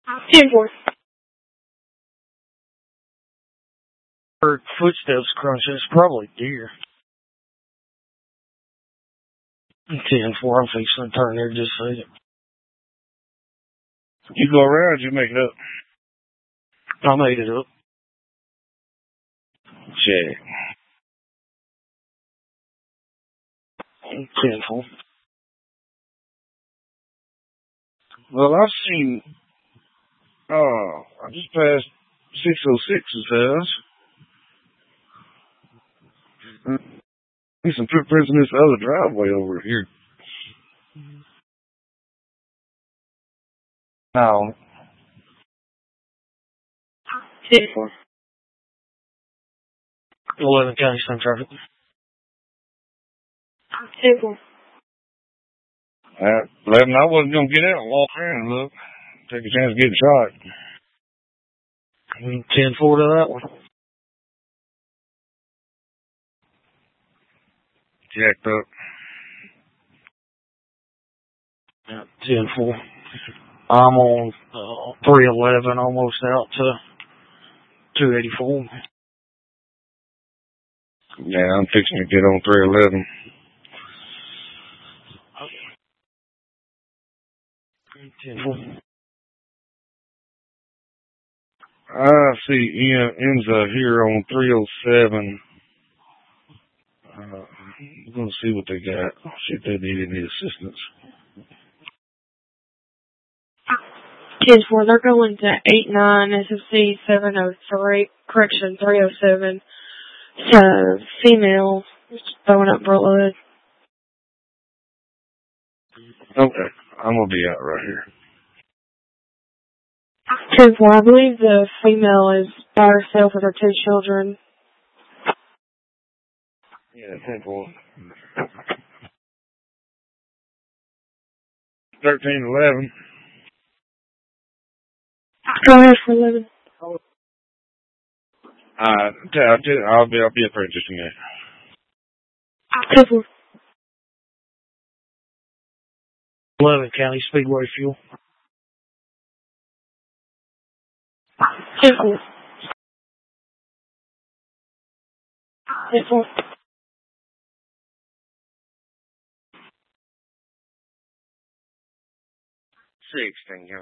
10-4. Heard footsteps crunching. It's probably deer. 10-4. I'm fixing to turn there just a second. You go around, you make it up. I made it up. Check. 10-4. Well, I've seen, I just passed 606's house. There's some footprints in this other driveway over here. No. 10-4. 11 County Sun Traffic. 10-4. 11, I wasn't going to get out and walk around and look. Take a chance of getting shot. 10-4 to that one. Jacked up. 10-4. I'm on 311, almost out to 284. Yeah, I'm fixing to get on 311. 10-4. I see Enza here on 307. I'm going to see what they got. See if they need any assistance. 10-4. They're going to 89 SFC 703, correction 307. So, female, just throwing up blood. Okay, I'm going to be out right here. 10-4. I believe the female is by herself with her 2 children. Yeah, 10-4. 1311. Go ahead for 11. I'll be up there in just a minute. 10-4. 11 County Speedway Fuel. 10-4. 10-4. 16, yeah.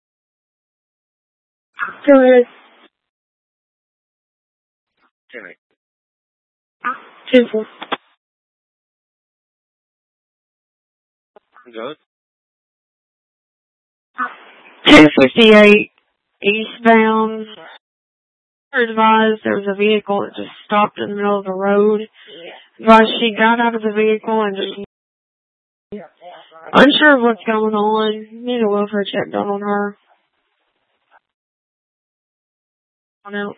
Go ahead. 10-8. 10-4. Good. 258 eastbound. Advised there was a vehicle that just stopped in the middle of the road. Advised she got out of the vehicle and just unsure of what's going on. Need a welfare check done on her. On out.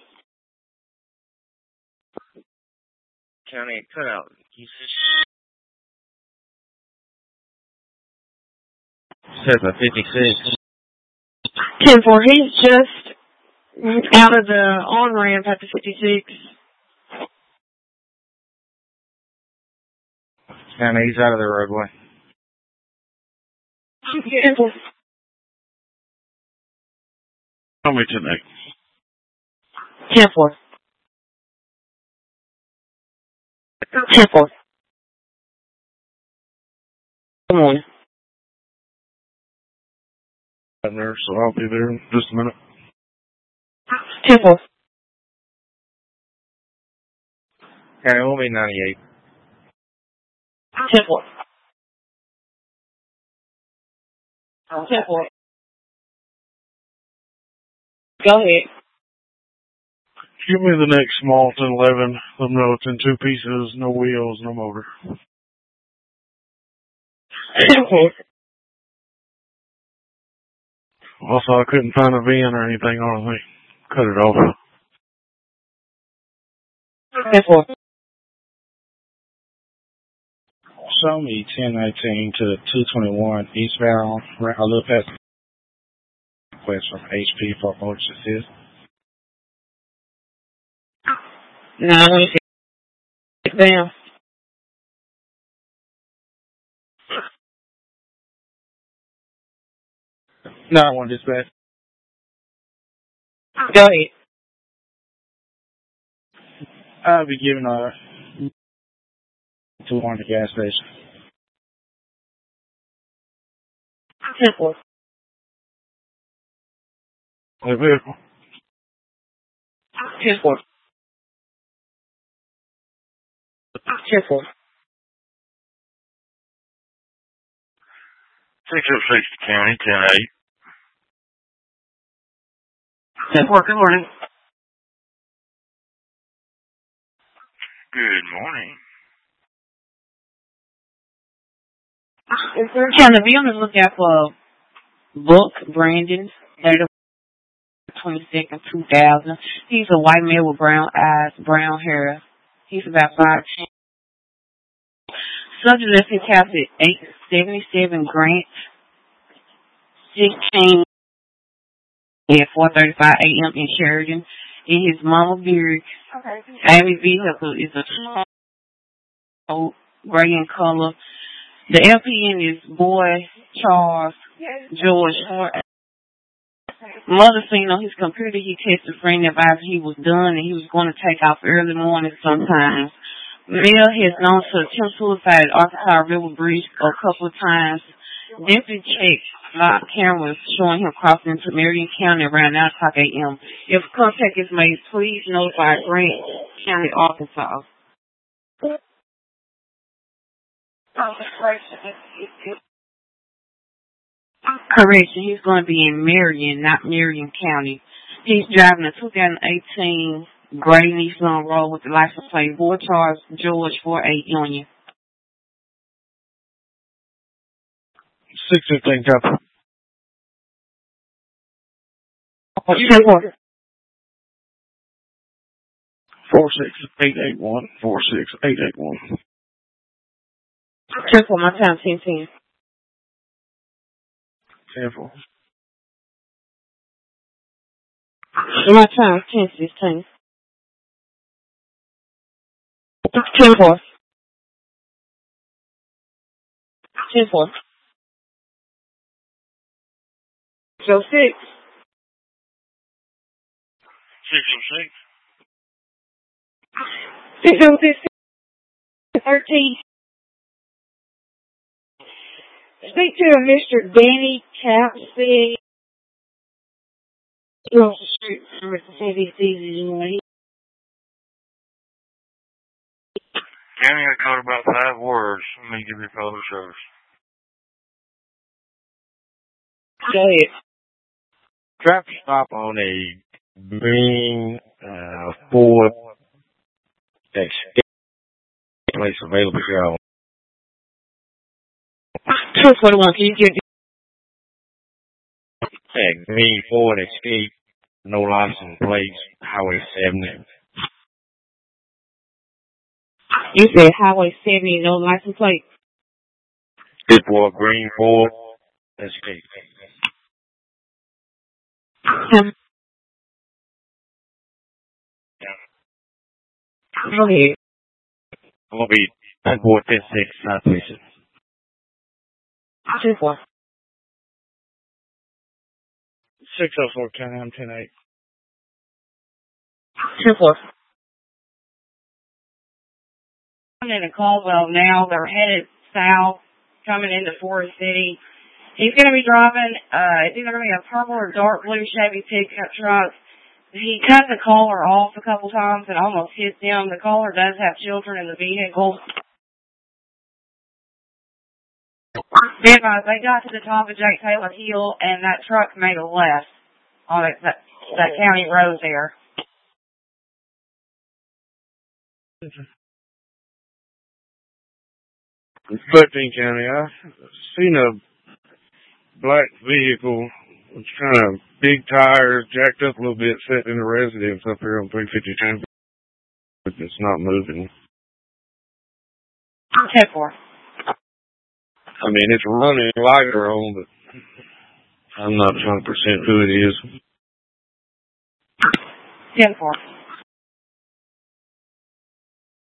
County cutout. Says a 56. 10-4. He's just out of the on-ramp at the 56. County, he's out of the roadway. 10-4. Tell me tonight. 10-4. 10-4. Come on. I'm there, so I'll be there in just a minute. 10-4. County, we'll be 98. 10-4. 10-4. Go ahead. Give me the next small 10-11. Let them know it's in 2 pieces, no wheels, no motor. 10-4. Also, I couldn't find a VIN or anything on it. Cut it off. 10-4. Show me 1019 to 221 eastbound. I look at request from HP for motor assist. No, let me see. Down. 9-1 dispatch. Go ahead. I'll be giving to one at the gas station. 10-4. The vehicle. 10-4. 10-4. 606 County, 10-8. 10-4, good morning. Good morning. County, be on the lookout for Book Brandon, date of 22nd, 2000. He's a white male with brown eyes, brown hair. He's about 5'10". Subject left his house at 877 Grant, 16 at 4:35 a.m. in Sheridan. In his mama Buick, Ivy vehicle is a gray in color. The LPN is Boy Charles George. Mother seen on his computer he texted a friend advised he was done and he was going to take off early morning sometime. Male has known to attempt suicide at Arkansas River Bridge a couple of times. Deputy checked live cameras showing him crossing into Marion County around 9 o'clock a.m. If contact is made, please notify Grant County, Arkansas. Correction, he's going to be in Marion, not Marion County. He's driving a 2018 gray Nissan Rogue with the license plate Boy Charles George 48 Union. 615 copy. 46881. 46881. Check for my time, 10-10. 10-4. My time, 10-16. 10-4. 10-4. So 6. 606. 606. 13. Speak to Mr. Danny Capsey. Across the street from Mississippi City. County, I caught about 5 words. Let me give you a photo service. Go ahead. Traffic stop on a green Ford Escape place available here on 241. Can you get green Ford Escape, no license plates, Highway 70. You said Highway 70, no license plate? This for a green Ford Escape. Go ahead. I'm going to be 10-4, 10-6, Southeastern. 2-4. 604 County, I'm 10-8. 2-4. I'm in Caldwell now. They're headed south, coming into Forest City. He's going to be driving, it's either going to be a purple or dark blue Chevy pickup truck. He cut the collar off a couple times and almost hit them. The collar does have children in the vehicle. They got to the top of Jake Taylor Hill, and that truck made a left on that county road there. 13 County, I seen a black vehicle with kind of big tires, jacked up a little bit, sitting in a residence up here on 352. But it's not moving. 10-4. I mean, it's running lighter on, but I'm not 100% who it is. 10-4.